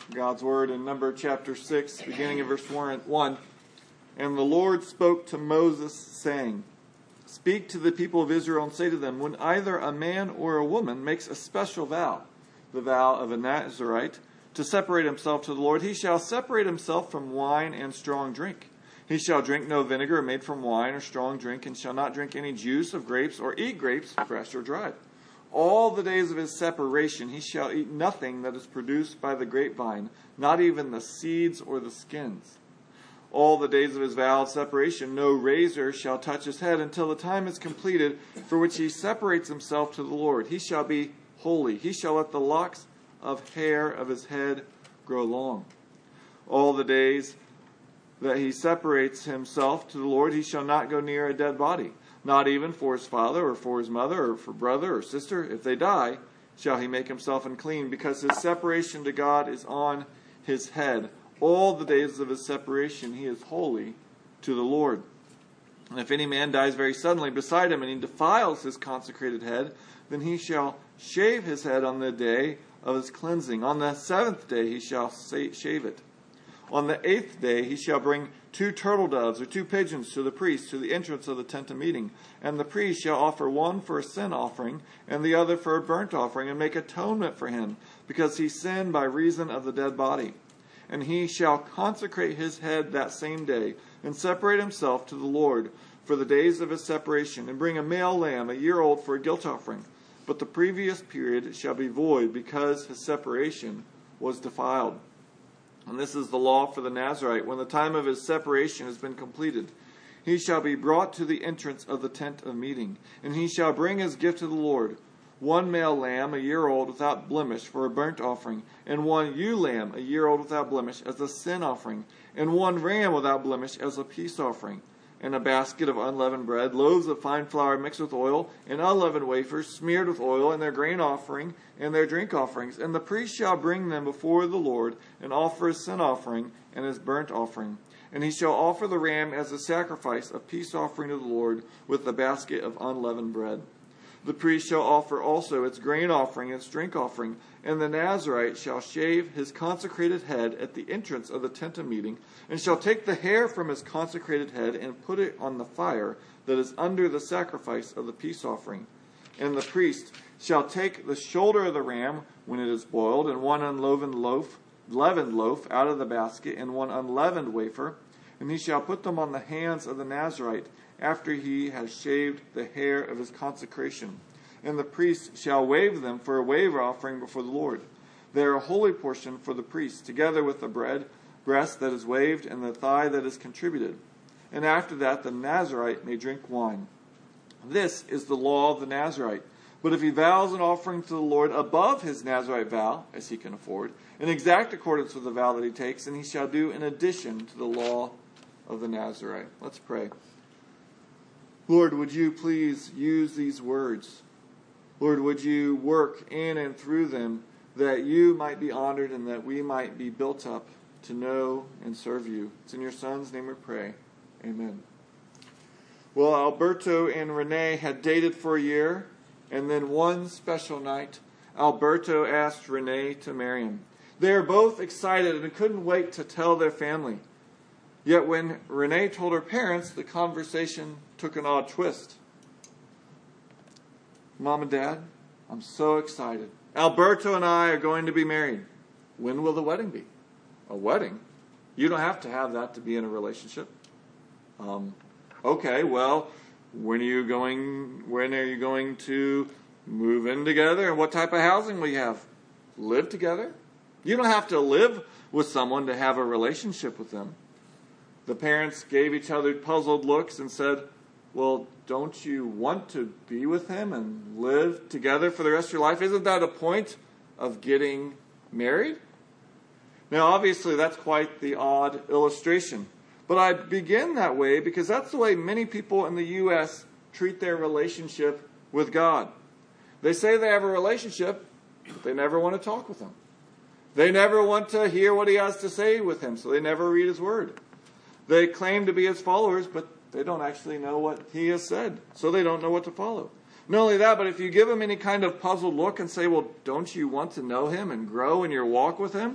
God's Word in Numbers chapter 6, beginning in verse 1. And the Lord spoke to Moses, saying, Speak to the people of Israel and say to them, when either a man or a woman makes a special vow, the vow of a Nazarite, to separate himself to the Lord, he shall separate himself from wine and strong drink. He shall drink no vinegar made from wine or strong drink, and shall not drink any juice of grapes or eat grapes, fresh or dried. All the days of his separation he shall eat nothing that is produced by the grapevine, not even the seeds or the skins. All the days of his vow of separation no razor shall touch his head until the time is completed for which he separates himself to the Lord. He shall be holy. He shall let the locks of hair of his head grow long. All the days that he separates himself to the Lord, he shall not go near a dead body, not even for his father or for his mother or for brother or sister. If they die, shall he make himself unclean, because his separation to God is on his head. All the days of his separation he is holy to the Lord. And if any man dies very suddenly beside him, and he defiles his consecrated head, then he shall shave his head on the day of his cleansing. On the seventh day he shall shave it. On the eighth day he shall bring 2 turtle doves or 2 pigeons to the priest to the entrance of the tent of meeting. And the priest shall offer one for a sin offering and the other for a burnt offering, and make atonement for him, because he sinned by reason of the dead body. And he shall consecrate his head that same day, and separate himself to the Lord for the days of his separation, and bring a male lamb, a year old, for a guilt offering. But the previous period shall be void, because his separation was defiled. And this is the law for the Nazarite. When the time of his separation has been completed, he shall be brought to the entrance of the tent of meeting, and he shall bring his gift to the Lord, 1 male lamb, a year old, without blemish, for a burnt offering, and 1 ewe lamb, a year old, without blemish, as a sin offering, and 1 ram without blemish, as a peace offering, and a basket of unleavened bread, loaves of fine flour mixed with oil, and unleavened wafers smeared with oil, and their grain offering, and their drink offerings. And the priest shall bring them before the Lord, and offer his sin offering and his burnt offering. And he shall offer the ram as a sacrifice of peace offering to the Lord, with the basket of unleavened bread. The priest shall offer also its grain offering and its drink offering, and the Nazarite shall shave his consecrated head at the entrance of the tent of meeting, and shall take the hair from his consecrated head and put it on the fire that is under the sacrifice of the peace offering. And the priest shall take the shoulder of the ram when it is boiled, and 1 leavened loaf out of the basket, and 1 unleavened wafer, and he shall put them on the hands of the Nazarite, after he has shaved the hair of his consecration. And the priest shall wave them for a wave offering before the Lord. They are a holy portion for the priest, together with the breast that is waved and the thigh that is contributed. And after that the Nazarite may drink wine. This is the law of the Nazarite. But if he vows an offering to the Lord above his Nazarite vow, as he can afford, in exact accordance with the vow that he takes, then he shall do in addition to the law of the Nazarite. Let's pray. Lord, would you please use these words? Lord, would you work in and through them, that you might be honored and that we might be built up to know and serve you. It's in your Son's name we pray. Amen. Well, Alberto and Renee had dated for a year, and then one special night, Alberto asked Renee to marry him. They were both excited and couldn't wait to tell their family. Yet when Renee told her parents, the conversation took an odd twist. Mom and Dad, I'm so excited. Alberto and I are going to be married. When will the wedding be? A wedding? You don't have to have that to be in a relationship. Okay, well, when are you going to move in together? And what type of housing will you have? Live together? You don't have to live with someone to have a relationship with them. The parents gave each other puzzled looks and said, well, don't you want to be with him and live together for the rest of your life? Isn't that a point of getting married? Now, obviously, that's quite the odd illustration. But I begin that way because that's the way many people in the U.S. treat their relationship with God. They say they have a relationship, but they never want to talk with him. They never want to hear what he has to say with him, so they never read his word. They claim to be his followers, but they don't actually know what he has said, so they don't know what to follow. Not only that, but if you give him any kind of puzzled look and say, well, don't you want to know him and grow in your walk with him?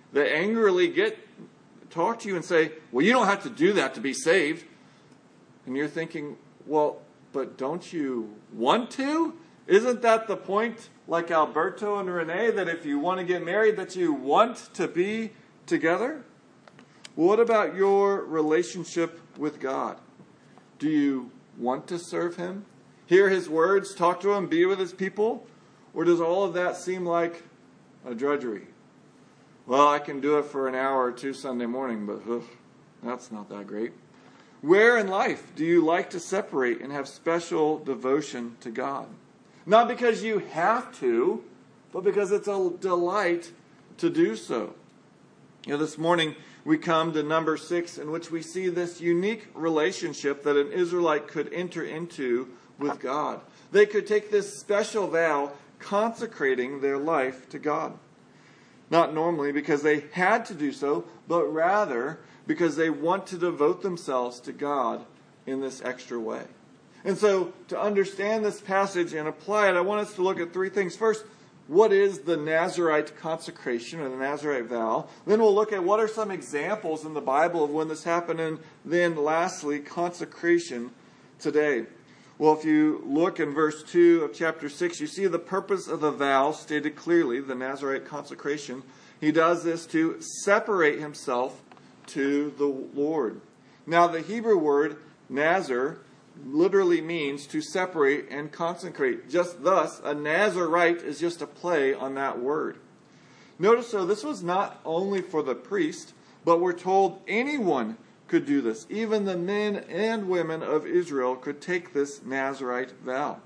They angrily talk to you and say, well, you don't have to do that to be saved. And you're thinking, well, but don't you want to? Isn't that the point, like Alberto and Renee, that if you want to get married, that you want to be together? What about your relationship with God? Do you want to serve Him? Hear His words, talk to Him, be with His people? Or does all of that seem like a drudgery? Well, I can do it for an hour or two Sunday morning, but that's not that great. Where in life do you like to separate and have special devotion to God? Not because you have to, but because it's a delight to do so. This morning we come to number 6, in which we see this unique relationship that an Israelite could enter into with God. They could take this special vow consecrating their life to God. Not normally because they had to do so, but rather because they want to devote themselves to God in this extra way. And so, to understand this passage and apply it, I want us to look at 3 things. First, what is the Nazirite consecration or the Nazirite vow? Then we'll look at what are some examples in the Bible of when this happened. And then lastly, consecration today. Well, if you look in verse 2 of chapter 6, you see the purpose of the vow stated clearly, the Nazirite consecration. He does this to separate himself to the Lord. Now, the Hebrew word Nazir literally means to separate and consecrate. Just thus, a Nazirite is just a play on that word. Notice, so this was not only for the priest, but we're told anyone could do this. Even the men and women of Israel could take this Nazirite vow.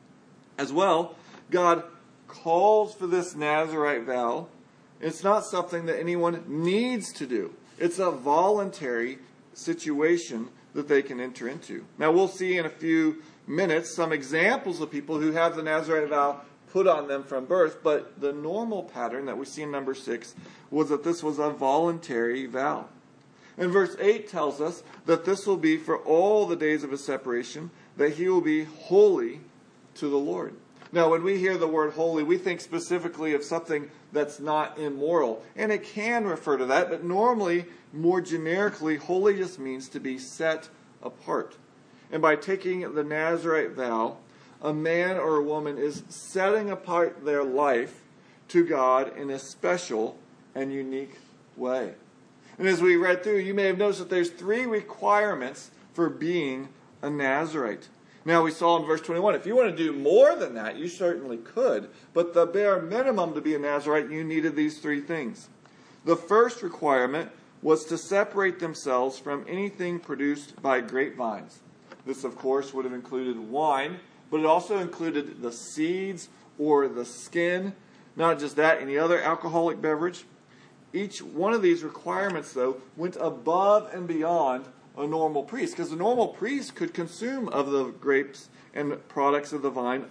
As well, God calls for this Nazirite vow. It's not something that anyone needs to do. It's a voluntary situation that they can enter into. Now, we'll see in a few minutes some examples of people who have the Nazirite vow put on them from birth, but the normal pattern that we see in number 6 was that this was a voluntary vow. And verse 8 tells us that this will be for all the days of his separation, that he will be holy to the Lord. Now, when we hear the word holy, we think specifically of something that's not immoral. And it can refer to that, but normally, more generically, holy just means to be set apart. And by taking the Nazirite vow, a man or a woman is setting apart their life to God in a special and unique way. And as we read through, you may have noticed that there's 3 requirements for being a Nazirite. Now, we saw in verse 21, if you want to do more than that, you certainly could. But the bare minimum to be a Nazirite, you needed these 3 things. The first requirement was to separate themselves from anything produced by grapevines. This, of course, would have included wine, but it also included the seeds or the skin. Not just that, any other alcoholic beverage. Each one of these requirements, though, went above and beyond a normal priest, because the normal priest could consume of the grapes and products of the vine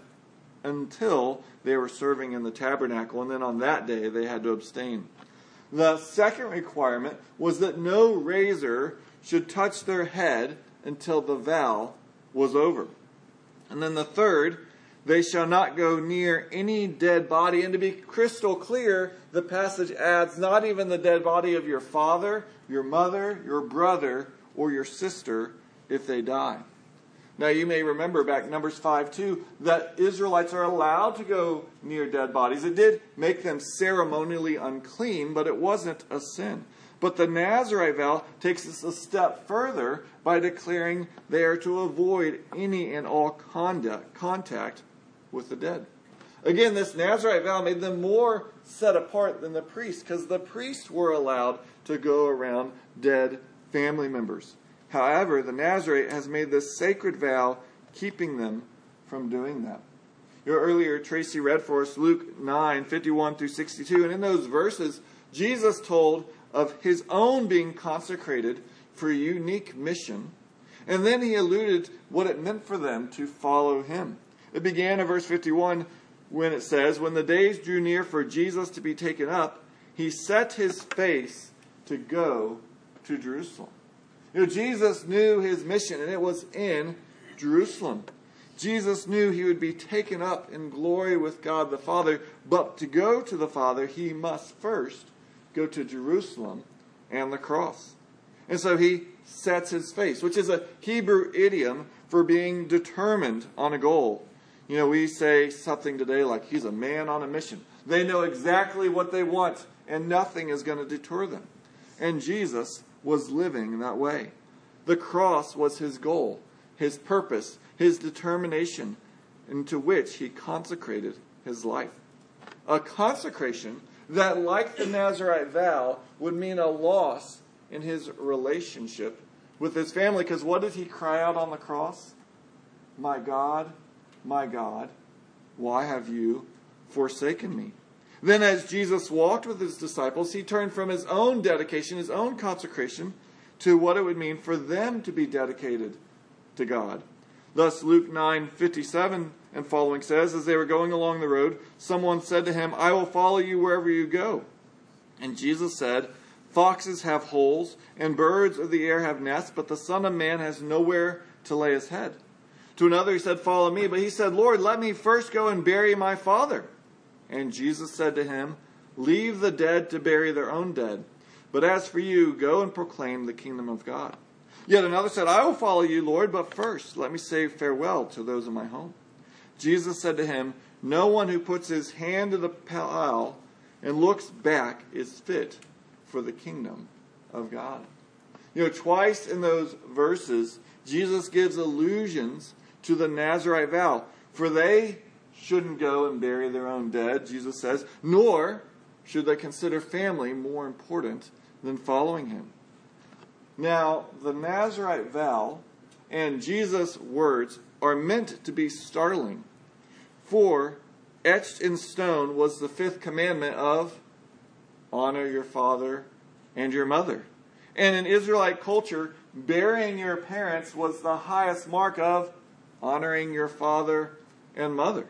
until they were serving in the tabernacle, and then on that day they had to abstain. The second requirement was that no razor should touch their head until the vow was over. And then the third, they shall not go near any dead body. And to be crystal clear, the passage adds not even the dead body of your father, your mother, your brother, or your sister if they die. Now, you may remember back Numbers 5:2 that Israelites are allowed to go near dead bodies. It did make them ceremonially unclean, but it wasn't a sin. But the Nazirite vow takes us a step further by declaring they are to avoid any and all contact with the dead. Again, this Nazirite vow made them more set apart than the priests, because the priests were allowed to go around dead family members. However, the Nazirite has made this sacred vow, keeping them from doing that. Earlier, Tracy read for us Luke 9:51 through 62, and in those verses, Jesus told of his own being consecrated for a unique mission, and then he alluded what it meant for them to follow him. It began in verse 51 when it says, when the days drew near for Jesus to be taken up, he set his face to go to Jerusalem. Jesus knew his mission, and it was in Jerusalem. Jesus knew he would be taken up in glory with God the Father, but to go to the Father, he must first go to Jerusalem and the cross. And so he sets his face, which is a Hebrew idiom for being determined on a goal. You know, we say something today like, he's a man on a mission. They know exactly what they want, and nothing is going to deter them. And Jesus was living that way. The cross was his goal, his purpose, his determination, into which he consecrated his life. A consecration that, like the Nazirite vow, would mean a loss in his relationship with his family. Because what did he cry out on the cross? My God, why have you forsaken me? Then as Jesus walked with his disciples, he turned from his own dedication, his own consecration, to what it would mean for them to be dedicated to God. Thus Luke 9:57 and following says, as they were going along the road, someone said to him, I will follow you wherever you go. And Jesus said, foxes have holes, and birds of the air have nests, but the Son of Man has nowhere to lay his head. To another he said, follow me. But he said, Lord, let me first go and bury my father. And Jesus said to him, leave the dead to bury their own dead. But as for you, go and proclaim the kingdom of God. Yet another said, I will follow you, Lord, but first let me say farewell to those in my home. Jesus said to him, no one who puts his hand to the plow and looks back is fit for the kingdom of God. You know, twice in those verses, Jesus gives allusions to the Nazirite vow. For they shouldn't go and bury their own dead, Jesus says, nor should they consider family more important than following him. Now, the Nazirite vow and Jesus' words are meant to be startling. For etched in stone was the fifth commandment of honor your father and your mother. And in Israelite culture, burying your parents was the highest mark of honoring your father and mother.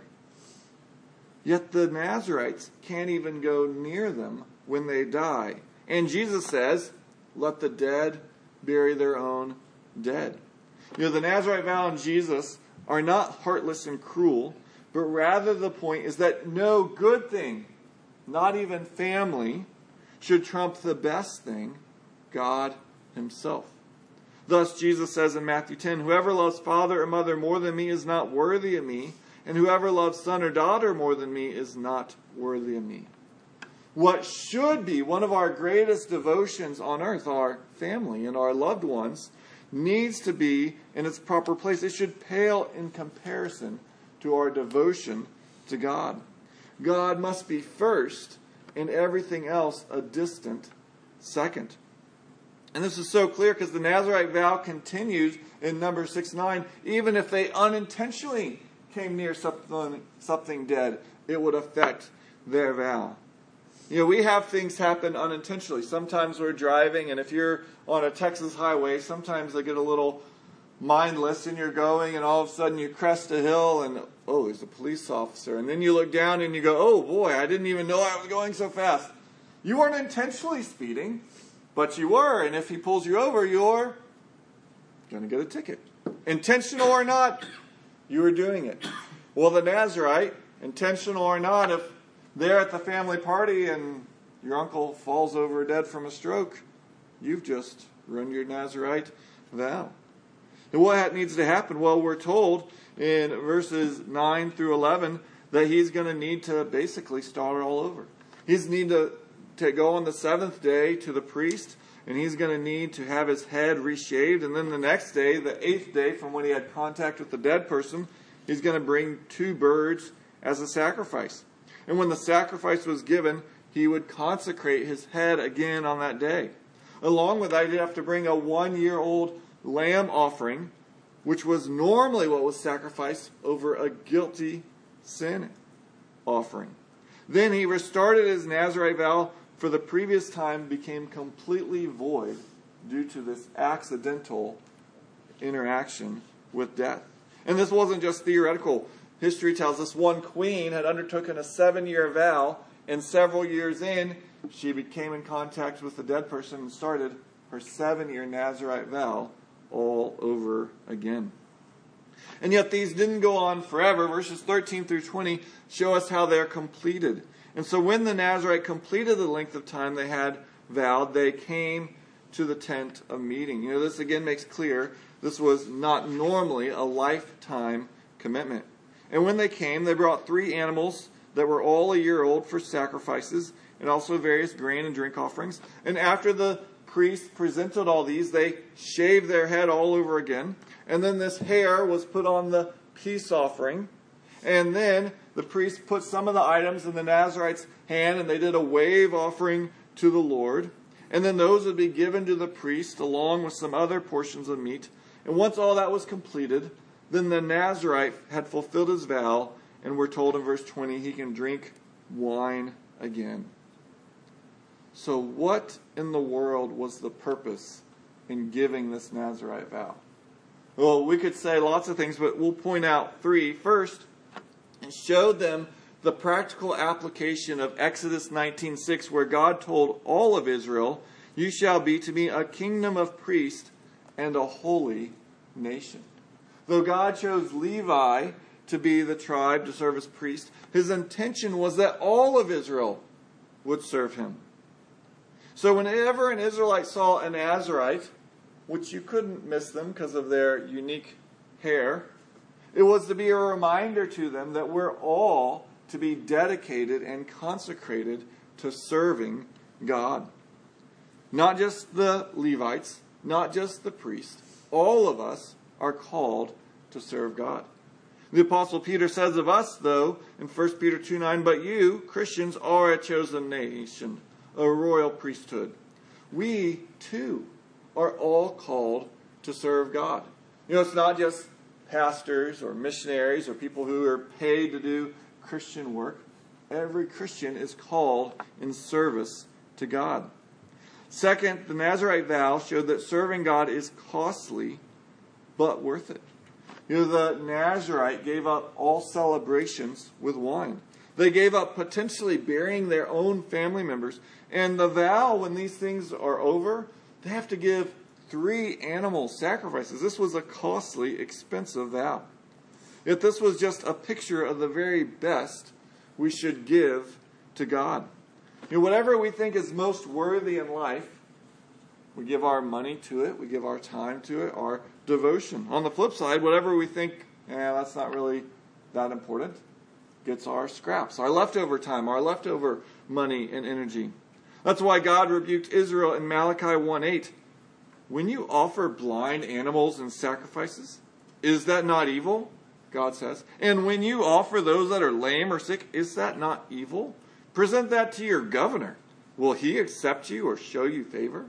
Yet the Nazirites can't even go near them when they die. And Jesus says, let the dead bury their own dead. You know, the Nazirite vow and Jesus are not heartless and cruel, but rather the point is that no good thing, not even family, should trump the best thing, God himself. Thus Jesus says in Matthew 10, whoever loves father or mother more than me is not worthy of me, and whoever loves son or daughter more than me is not worthy of me. What should be one of our greatest devotions on earth, our family and our loved ones, needs to be in its proper place. It should pale in comparison to our devotion to God. God must be first, and everything else a distant second. And this is so clear because the Nazirite vow continues in Numbers 6:9. Even if they unintentionally came near something dead, it would affect their vow. You know, we have things happen unintentionally. Sometimes we're driving, and if you're on a Texas highway, sometimes they get a little mindless, and you're going, and all of a sudden you crest a hill, and oh, there's a police officer. And then you look down and you go, oh boy, I didn't even know I was going so fast. You weren't intentionally speeding, but you were, and if he pulls you over, you're going to get a ticket. Intentional or not, you were doing it. Well, the Nazirite, intentional or not, if they're at the family party and your uncle falls over dead from a stroke, you've just run your Nazirite vow. And what needs to happen? Well, we're told in verses 9 through 11 that he's going to need to basically start all over. He's need to go on the seventh day to the priest, and he's going to need to have his head reshaved. And then the next day, the eighth day from when he had contact with the dead person, he's going to bring 2 birds as a sacrifice. And when the sacrifice was given, he would consecrate his head again on that day. Along with that, he'd have to bring a 1-year-old lamb offering, which was normally what was sacrificed over a guilty sin offering. Then he restarted his Nazirite vow for the previous time became completely void due to this accidental interaction with death. And this wasn't just theoretical. History tells us one queen had undertaken a 7-year vow, and several years in, she became in contact with the dead person and started her 7-year Nazirite vow all over again. And yet these didn't go on forever. Verses 13 through 20 show us how they're completed. And so when the Nazarite completed the length of time they had vowed, they came to the tent of meeting. This again makes clear this was not normally a lifetime commitment. And when they came, they brought 3 animals that were all a year old for sacrifices, and also various grain and drink offerings. And after the priest presented all these, they shaved their head all over again. And then this hair was put on the peace offering. And then the priest put some of the items in the Nazarite's hand, and they did a wave offering to the Lord. And then those would be given to the priest along with some other portions of meat. And once all that was completed, then the Nazarite had fulfilled his vow, and we're told in verse 20 he can drink wine again. So what in the world was the purpose in giving this Nazarite vow? Well, we could say lots of things, but we'll point out 3. First, it showed them the practical application of Exodus 19:6, where God told all of Israel, "You shall be to me a kingdom of priests and a holy nation." Though God chose Levi to be the tribe to serve as priest, his intention was that all of Israel would serve him. So whenever an Israelite saw a Nazarite, which you couldn't miss them because of their unique hair, it was to be a reminder to them that we're all to be dedicated and consecrated to serving God. Not just the Levites, not just the priests. All of us are called to serve God. The Apostle Peter says of us, though, in 1 Peter 2:9, "But you, Christians, are a chosen nation, a royal priesthood." We, too, are all called to serve God. It's not just pastors or missionaries or people who are paid to do Christian work. Every Christian is called in service to God. Second, the Nazarite vow showed that serving God is costly, but worth it. The Nazarite gave up all celebrations with wine. They gave up potentially burying their own family members. And the vow, when these things are over, they have to give 3 animal sacrifices. This was a costly, expensive vow. Yet this was just a picture of the very best we should give to God. Whatever we think is most worthy in life, we give our money to it, we give our time to it, our devotion. On the flip side, whatever we think, that's not really that important, gets our scraps, our leftover time, our leftover money and energy. That's why God rebuked Israel in Malachi 1:8. "When you offer blind animals and sacrifices, is that not evil?" God says. "And when you offer those that are lame or sick, is that not evil? Present that to your governor. Will he accept you or show you favor?"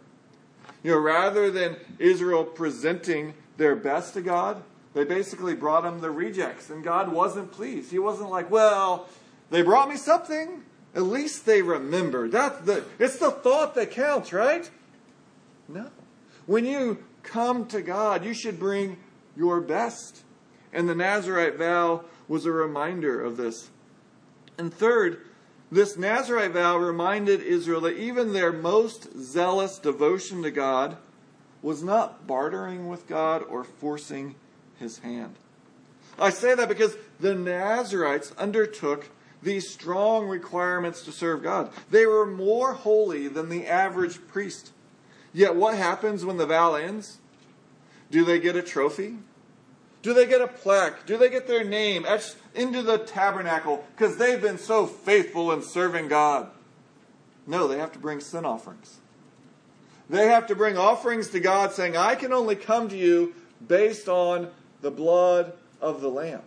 Rather than Israel presenting their best to God, they basically brought him the rejects, and God wasn't pleased. He wasn't like, "Well, they brought me something. At least they remembered." It's the thought that counts, right? No. When you come to God, you should bring your best. And the Nazarite vow was a reminder of this. And third, this Nazarite vow reminded Israel that even their most zealous devotion to God was not bartering with God or forcing his hand. I say that because the Nazarites undertook these strong requirements to serve God. They were more holy than the average priest. Yet what happens when the vow ends? Do they get a trophy? Do they get a plaque? Do they get their name etched into the tabernacle because they've been so faithful in serving God? No, they have to bring sin offerings. They have to bring offerings to God saying, "I can only come to you based on the blood of the Lamb."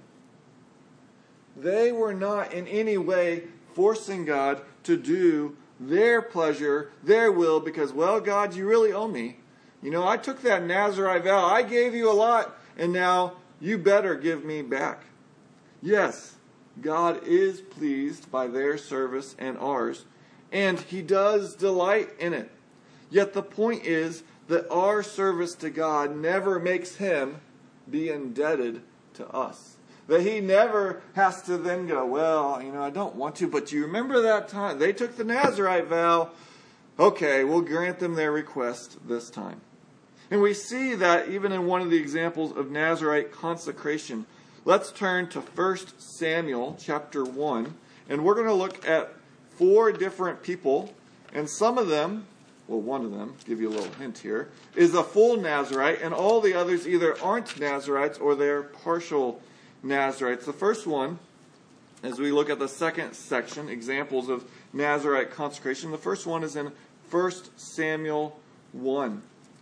They were not in any way forcing God to do their pleasure, their will, because, "Well, God, you really owe me. I took that Nazarite vow. I gave you a lot, and now you better give me back." Yes, God is pleased by their service and ours, and he does delight in it. Yet the point is that our service to God never makes him be indebted to us. That he never has to then go, "Well, I don't want to, but do you remember that time they took the Nazarite vow? Okay, we'll grant them their request this time." And we see that even in one of the examples of Nazarite consecration. Let's turn to 1 Samuel chapter 1, and we're going to look at 4 different people, and some of them, well, one of them, give you a little hint here, is a full Nazirite, and all the others either aren't Nazirites or they're partial Nazirites. The first one, as we look at the second section, examples of Nazirite consecration, the first one is in 1 Samuel 1.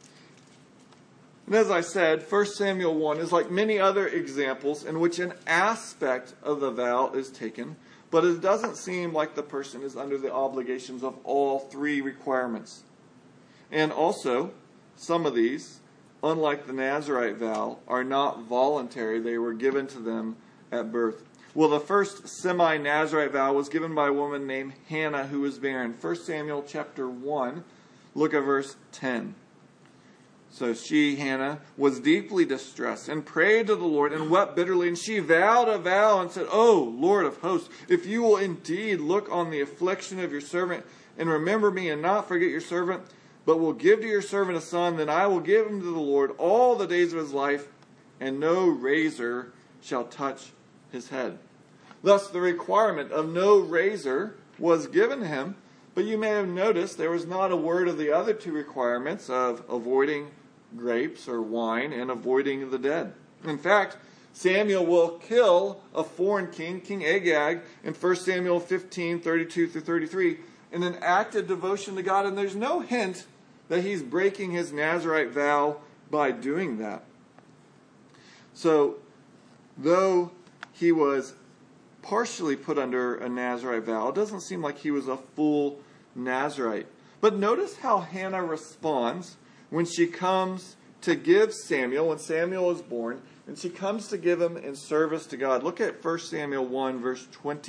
And as I said, 1 Samuel 1 is like many other examples in which an aspect of the vow is taken, but it doesn't seem like the person is under the obligations of all 3 requirements. And also, some of these, unlike the Nazirite vow, are not voluntary. They were given to them at birth. Well, the first semi-Nazirite vow was given by a woman named Hannah who was barren. 1 Samuel chapter 1, look at verse 10. So she, Hannah, was deeply distressed and prayed to the Lord and wept bitterly. And she vowed a vow and said, "O Lord of hosts, if you will indeed look on the affliction of your servant and remember me and not forget your servant, but will give to your servant a son, then I will give him to the Lord all the days of his life, and no razor shall touch his head." Thus, the requirement of no razor was given to him, but you may have noticed there was not a word of the other 2 requirements of avoiding grapes or wine and avoiding the dead. In fact, Samuel will kill a foreign king, King Agag, in 1 Samuel 15, 32 through 33, in an act of devotion to God, and there's no hint that he's breaking his Nazirite vow by doing that. So, though he was partially put under a Nazirite vow, it doesn't seem like he was a full Nazirite. But notice how Hannah responds when she comes to give Samuel, when Samuel is born, and she comes to give him in service to God. Look at 1 Samuel 1, verse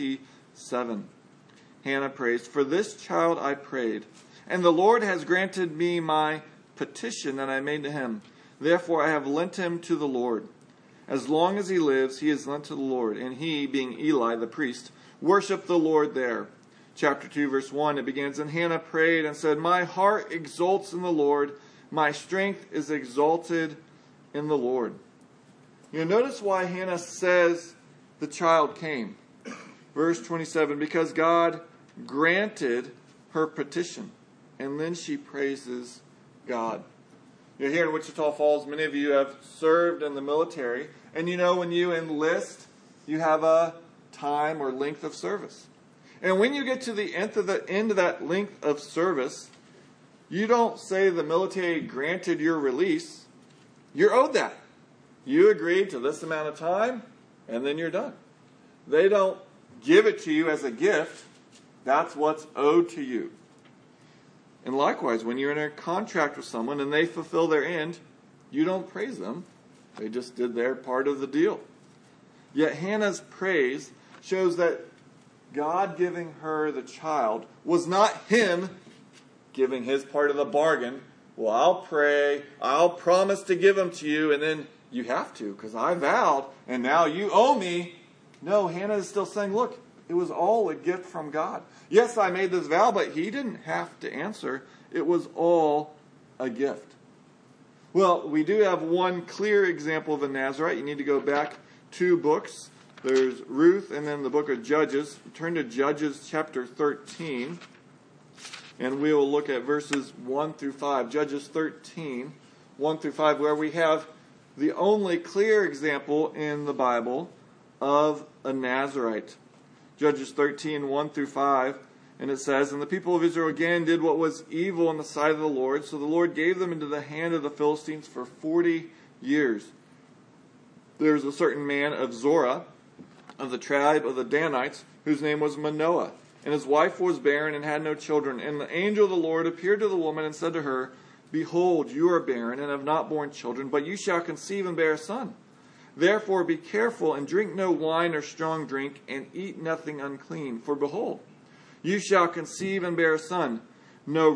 27. Hannah prays, "For this child I prayed, and the Lord has granted me my petition that I made to him. Therefore I have lent him to the Lord. As long as he lives, he is lent to the Lord." And he, being Eli the priest, worshiped the Lord there. Chapter 2, verse 1, it begins, "And Hannah prayed and said, My heart exults in the Lord. My strength is exalted in the Lord." You notice why Hannah says the child came. Verse 27, because God granted her petition. And then she praises God. You're here in Wichita Falls, many of you have served in the military. And you know when you enlist, you have a time or length of service. And when you get to the end of that length of service, you don't say the military granted your release. You're owed that. You agreed to this amount of time, and then you're done. They don't give it to you as a gift. That's what's owed to you. And likewise, when you're in a contract with someone and they fulfill their end, you don't praise them. They just did their part of the deal. Yet Hannah's praise shows that God giving her the child was not him giving his part of the bargain. Well, I'll pray, I'll promise to give him to you, and then you have to because I vowed, and now you owe me. No, Hannah is still saying, look, it was all a gift from God. Yes, I made this vow, but he didn't have to answer. It was all a gift. Well, we do have one clear example of a Nazirite. You need to go back 2 books. There's Ruth and then the book of Judges. Turn to Judges chapter 13. And we will look at verses 1 through 5. Judges 13, 1 through 5, where we have the only clear example in the Bible of a Nazirite. Judges 13, 1 through 5. And it says, "And the people of Israel again did what was evil in the sight of the Lord. So the Lord gave them into the hand of the Philistines for 40 years. There was a certain man of Zorah, of the tribe of the Danites, whose name was Manoah. And his wife was barren and had no children. And the angel of the Lord appeared to the woman and said to her, Behold, you are barren and have not borne children, but you shall conceive and bear a son. Therefore be careful and drink no wine or strong drink, and eat nothing unclean. For behold, you shall conceive and bear a son. No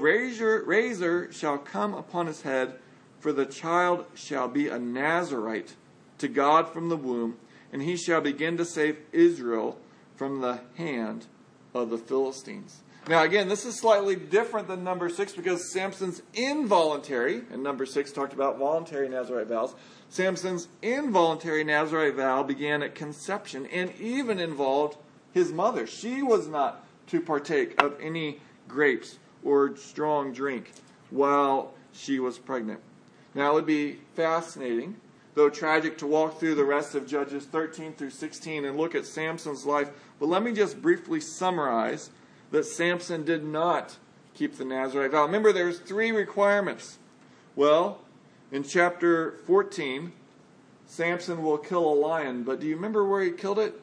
razor shall come upon his head, for the child shall be a Nazirite to God from the womb, and he shall begin to save Israel from the hand of the Philistines." Now again, this is slightly different than number 6 because Samson's involuntary, and number 6 talked about voluntary Nazirite vows, Samson's involuntary Nazirite vow began at conception and even involved his mother. She was not to partake of any grapes or strong drink while she was pregnant. Now, it would be fascinating, though tragic, to walk through the rest of Judges 13 through 16 and look at Samson's life. But let me just briefly summarize that Samson did not keep the Nazirite vow. Remember, there's 3 requirements. Well, in chapter 14, Samson will kill a lion. But do you remember where he killed it?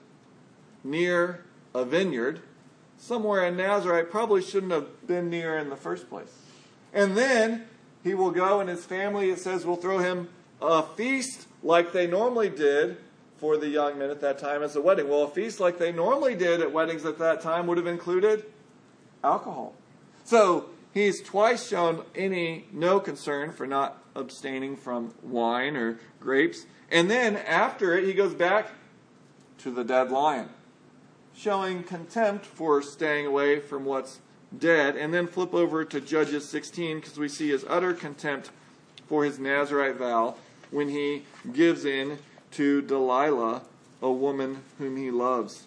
Near a vineyard. Somewhere a Nazirite probably shouldn't have been near in the first place. And then he will go, and his family, it says, will throw him a feast like they normally did for the young men at that time as a wedding. Well, a feast like they normally did at weddings at that time would have included alcohol. So he's twice shown no concern for not abstaining from wine or grapes. And then after it, he goes back to the dead lion, showing contempt for staying away from what's dead. And then flip over to Judges 16, because we see his utter contempt for his Nazirite vow when he gives in to Delilah, a woman whom he loves.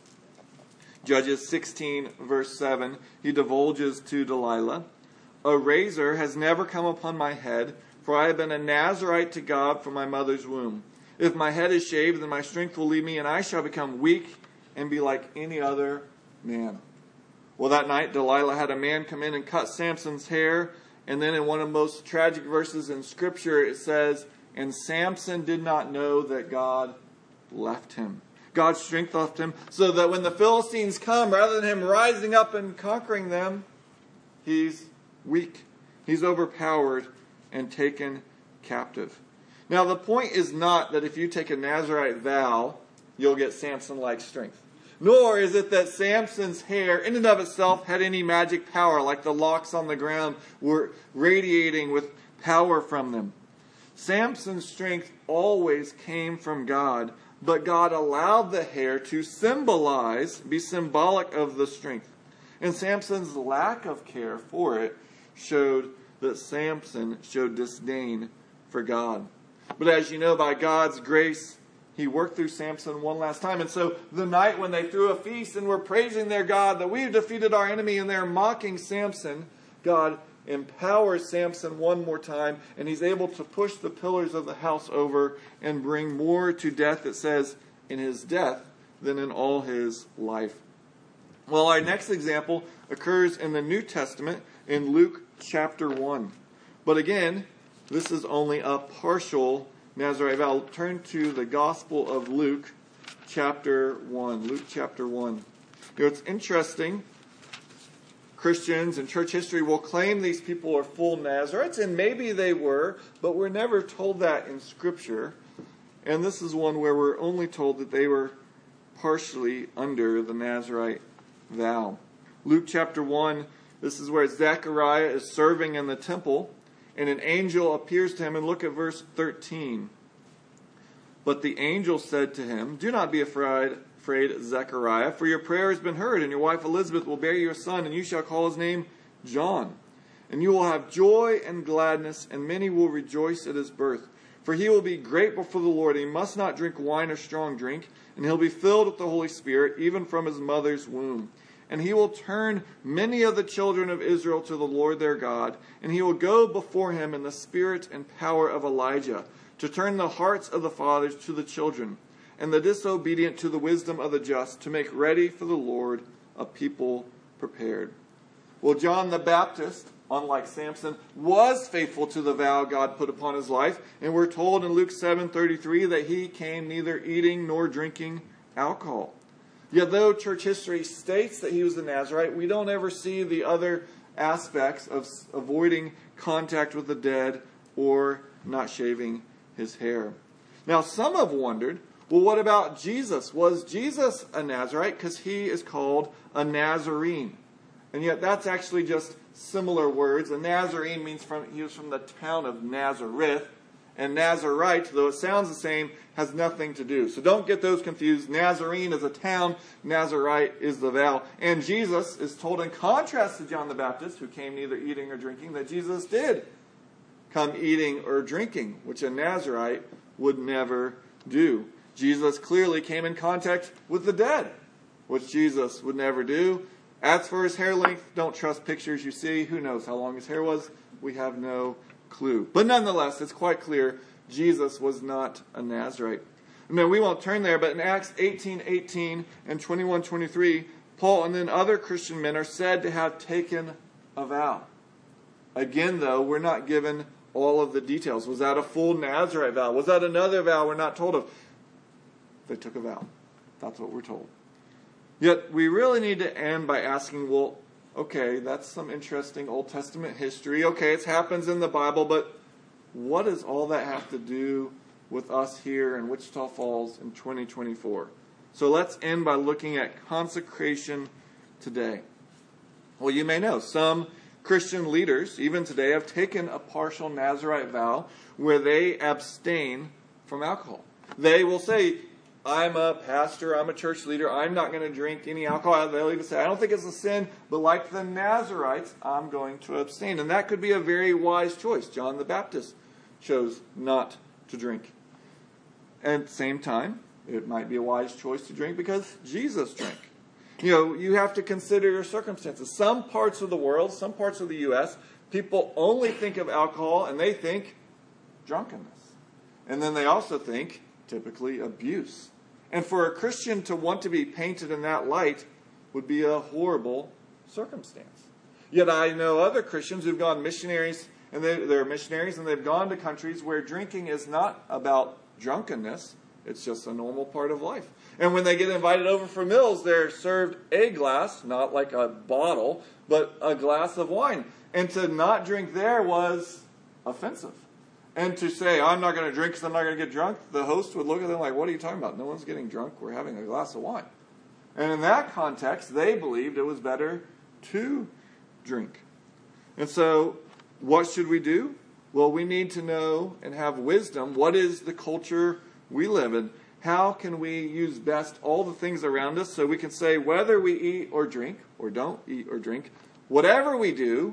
Judges 16, verse 7, he divulges to Delilah, "A razor has never come upon my head, for I have been a Nazirite to God from my mother's womb. If my head is shaved, then my strength will leave me, and I shall become weak and be like any other man." Well, that night, Delilah had a man come in and cut Samson's hair. And then in one of the most tragic verses in Scripture, it says, "And Samson did not know that God left him." God's strength left him, so that when the Philistines come, rather than him rising up and conquering them, he's weak. He's overpowered and taken captive. Now, the point is not that if you take a Nazirite vow, you'll get Samson-like strength. Nor is it that Samson's hair in and of itself had any magic power, like the locks on the ground were radiating with power from them. Samson's strength always came from God, but God allowed the hair to be symbolic of the strength. And Samson's lack of care for it showed that Samson showed disdain for God. But as you know, by God's grace, he worked through Samson one last time. And so the night when they threw a feast and were praising their God that we've defeated our enemy and they're mocking Samson, God empowers Samson one more time, and he's able to push the pillars of the house over and bring more to death, it says, in his death than in all his life. Well, our next example occurs in the New Testament in Luke chapter 1. But again, this is only a partial Nazirite vow. Turn to the Gospel of Luke chapter 1. Luke chapter 1. It's interesting. Christians in church history will claim these people are full Nazirites, and maybe they were, but we're never told that in Scripture. And this is one where we're only told that they were partially under the Nazirite vow. Luke chapter 1, this is where Zechariah is serving in the temple, and an angel appears to him, and look at verse 13. "But the angel said to him, 'Do not be afraid, Zechariah, for your prayer has been heard, and your wife Elizabeth will bear you a son, and you shall call his name John. And you will have joy and gladness, and many will rejoice at his birth. For he will be great before the Lord, and he must not drink wine or strong drink, and he'll be filled with the Holy Spirit, even from his mother's womb. And he will turn many of the children of Israel to the Lord their God, and he will go before him in the spirit and power of Elijah, to turn the hearts of the fathers to the children, and the disobedient to the wisdom of the just, to make ready for the Lord a people prepared.'" Well, John the Baptist, unlike Samson, was faithful to the vow God put upon his life, and we're told in Luke 7:33 that he came neither eating nor drinking alcohol. Yet though church history states that he was a Nazirite, we don't ever see the other aspects of avoiding contact with the dead or not shaving his hair. Now, some have wondered, well, what about Jesus? Was Jesus a Nazirite? Because he is called a Nazarene. And yet that's actually just similar words. A Nazarene means he was from the town of Nazareth. And Nazarite, though it sounds the same, has nothing to do. So don't get those confused. Nazarene is a town. Nazarite is the vow. And Jesus is told, in contrast to John the Baptist, who came neither eating or drinking, that Jesus did come eating or drinking, which a Nazarite would never do. Jesus clearly came in contact with the dead, which Jesus would never do. As for his hair length, don't trust pictures you see. Who knows how long his hair was? We have no clue. But nonetheless, it's quite clear Jesus was not a Nazirite. I mean, we won't turn there, but in Acts 18:18 and 21:23, Paul and then other Christian men are said to have taken a vow. Again, though, we're not given all of the details. Was that a full Nazirite vow? Was that another vow we're not told of? They took a vow. That's what we're told. Yet, we really need to end by asking, well, okay, that's some interesting Old Testament history. Okay, it happens in the Bible, but what does all that have to do with us here in Wichita Falls in 2024? So let's end by looking at consecration today. Well, you may know some Christian leaders, even today, have taken a partial Nazirite vow where they abstain from alcohol. They will say, I'm a pastor, I'm a church leader, I'm not going to drink any alcohol. They'll even say, I don't think it's a sin, but like the Nazirites, I'm going to abstain. And that could be a very wise choice. John the Baptist chose not to drink. At the same time, it might be a wise choice to drink because Jesus drank. You know, you have to consider your circumstances. Some parts of the world, some parts of the U.S., people only think of alcohol and they think drunkenness. And then they also think, typically, abuse. And for a Christian to want to be painted in that light would be a horrible circumstance. Yet I know other Christians who've gone missionaries, and they're missionaries, and they've gone to countries where drinking is not about drunkenness. It's just a normal part of life. And when they get invited over for meals, they're served a glass, not like a bottle, but a glass of wine. And to not drink there was offensive. And to say, I'm not going to drink because I'm not going to get drunk, the host would look at them like, what are you talking about? No one's getting drunk. We're having a glass of wine. And in that context, they believed it was better to drink. And so, what should we do? Well, we need to know and have wisdom. What is the culture we live in? How can we use best all the things around us so we can say whether we eat or drink, or don't eat or drink, whatever we do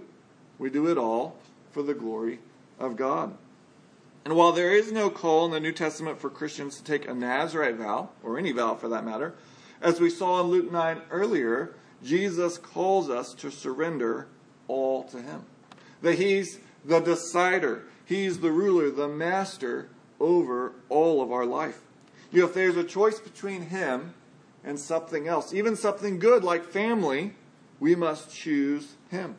it all for the glory of God. And while there is no call in the New Testament for Christians to take a Nazirite vow, or any vow for that matter, as we saw in Luke 9 earlier, Jesus calls us to surrender all to Him. That He's the decider, He's the ruler, the master over all of our life. You know, if there's a choice between Him and something else, even something good like family, we must choose Him.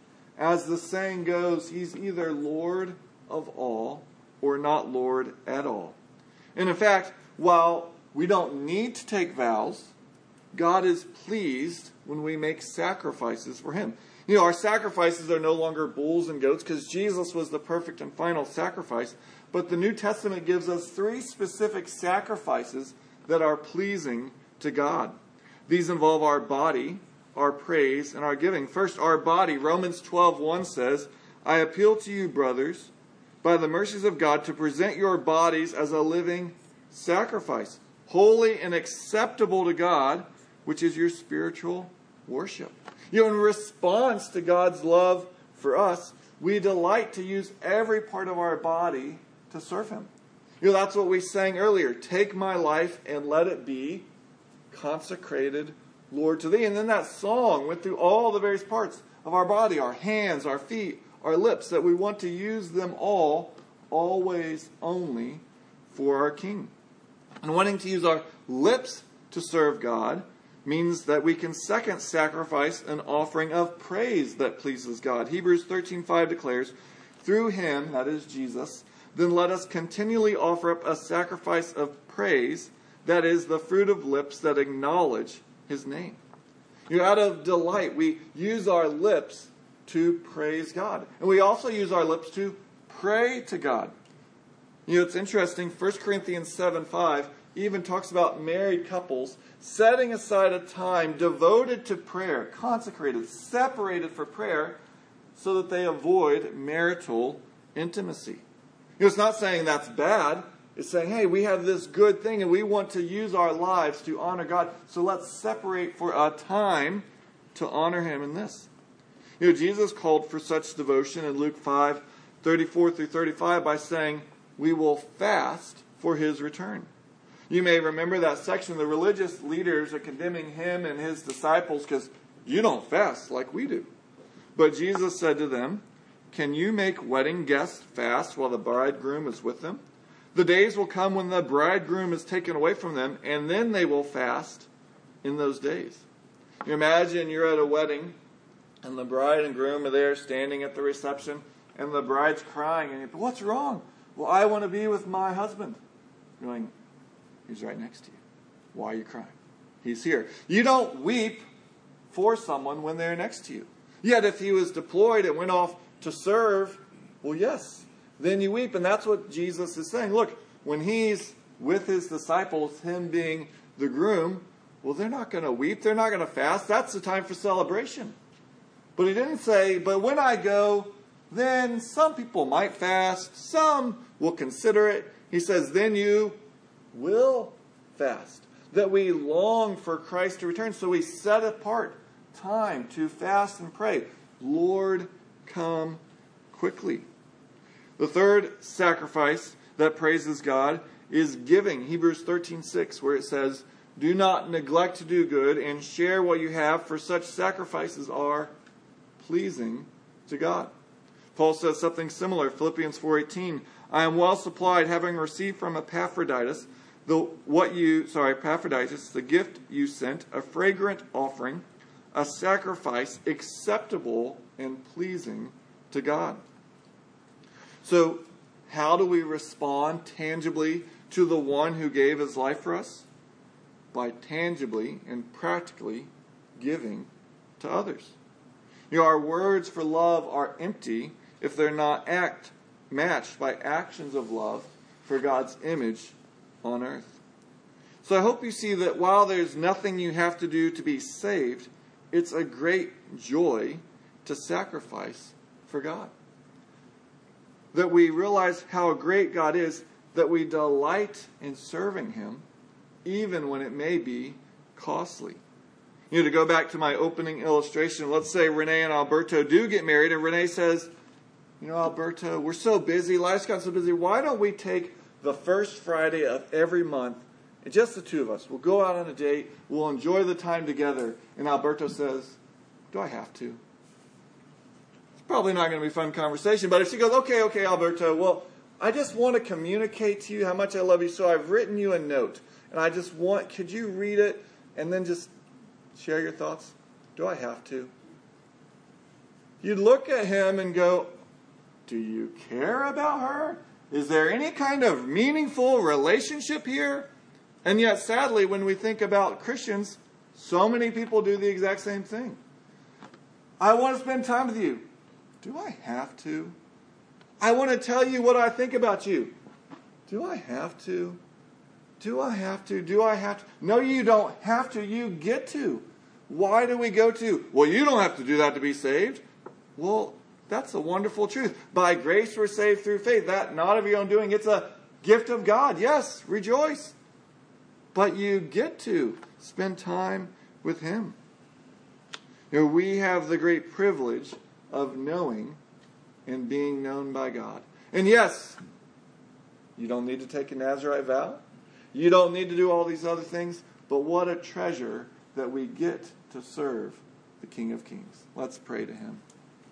As the saying goes, He's either Lord of all or not Lord at all. And in fact, while we don't need to take vows, God is pleased when we make sacrifices for Him. You know, our sacrifices are no longer bulls and goats because Jesus was the perfect and final sacrifice. But the New Testament gives us 3 specific sacrifices that are pleasing to God. These involve our body, our praise, and our giving. First, our body. Romans 12:1 says, I appeal to you, brothers, by the mercies of God, to present your bodies as a living sacrifice, holy and acceptable to God, which is your spiritual worship. You know, in response to God's love for us, we delight to use every part of our body to serve Him. You know, that's what we sang earlier. Take my life and let it be consecrated, Lord, to Thee. And then that song went through all the various parts of our body, our hands, our feet, our lips, that we want to use them all, always, only for our King. And wanting to use our lips to serve God means that we can second sacrifice an offering of praise that pleases God. Hebrews 13:5 declares, through Him, that is Jesus, then let us continually offer up a sacrifice of praise, that is the fruit of lips that acknowledge His name. You know, out of delight, we use our lips to praise God. And we also use our lips to pray to God. You know, it's interesting, 1 Corinthians 7:5 even talks about married couples setting aside a time devoted to prayer, consecrated, separated for prayer, so that they avoid marital intimacy. You know, it's not saying that's bad. It's saying, hey, we have this good thing and we want to use our lives to honor God, so let's separate for a time to honor Him in this. You know, Jesus called for such devotion in Luke 5:34 through 35 by saying, we will fast for His return. You may remember that section. The religious leaders are condemning Him and His disciples because You don't fast like we do." But Jesus said to them, "Can you make wedding guests fast while the bridegroom is with them? The days will come when the bridegroom is taken away from them, and then they will fast in those days." You imagine you're at a wedding, and the bride and groom are there standing at the reception, and the bride's crying, and you're, "What's wrong?" "Well, I want to be with my husband." You're going, "He's right next to you. Why are you crying? He's here." You don't weep for someone when they're next to you. Yet if he was deployed and went off to serve, well, yes, then you weep. And that's what Jesus is saying. Look, when he's with his disciples, him being the groom, well, they're not going to weep. They're not going to fast. That's the time for celebration. But he didn't say, "But when I go, then some people might fast. Some will consider it." He says, "Then you will fast." That we long for Christ to return. So we set apart time to fast and pray. "Lord, come quickly." The third sacrifice that praises God is giving. Hebrews 13:6, where it says, "Do not neglect to do good and share what you have, for such sacrifices are pleasing to God." Paul says something similar. Philippians 4:18, "I am well supplied, having received from Epaphroditus the gift you sent, a fragrant offering, a sacrifice acceptable and pleasing to God." So, how do we respond tangibly to the one who gave his life for us? By tangibly and practically giving to others. Our words for love are empty if they're not matched by actions of love for God's image on earth. So I hope you see that while there's nothing you have to do to be saved, it's a great joy to sacrifice for God. That we realize how great God is, that we delight in serving him, even when it may be costly. To go back to my opening illustration, let's say Renee and Alberto do get married, and Renee says, "Alberto, we're so busy, life's gotten so busy, why don't we take the first Friday of every month, and just the two of us, we'll go out on a date, we'll enjoy the time together." And Alberto says, "Do I have to?" It's probably not going to be a fun conversation, but if she goes, okay, Alberto, well, I just want to communicate to you how much I love you, so I've written you a note, and could you read it, and then just share your thoughts? Do I have to? You'd look at him and go, do you care about her? Is there any kind of meaningful relationship here? And yet, sadly, when we think about Christians, so many people do the exact same thing. "I want to spend time with you." Do I have to? "I want to tell you what I think about you." Do I have to? Do I have to? Do I have to? No, you don't have to. You get to. Why do we go to, "Well, you don't have to do that to be saved"? Well, that's a wonderful truth. By grace we're saved through faith. That not of your own doing. It's a gift of God. Yes, rejoice. But you get to spend time with him. We have the great privilege of knowing and being known by God. And yes, you don't need to take a Nazirite vow. You don't need to do all these other things. But what a treasure that we get to serve the King of Kings. Let's pray to him.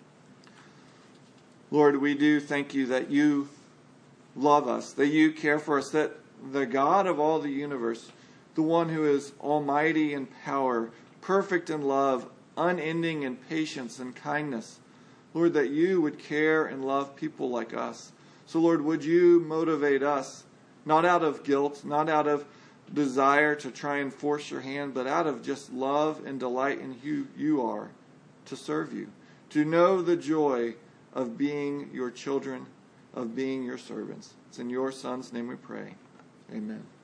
Lord, we do thank you that you love us, that you care for us, that the God of all the universe, the one who is almighty in power, perfect in love, unending in patience and kindness, Lord, that you would care and love people like us. So, Lord, would you motivate us, not out of guilt, not out of desire to try and force your hand, but out of just love and delight in who you are, to serve you, to know the joy of being your children, of being your servants. It's in your Son's name we pray. Amen.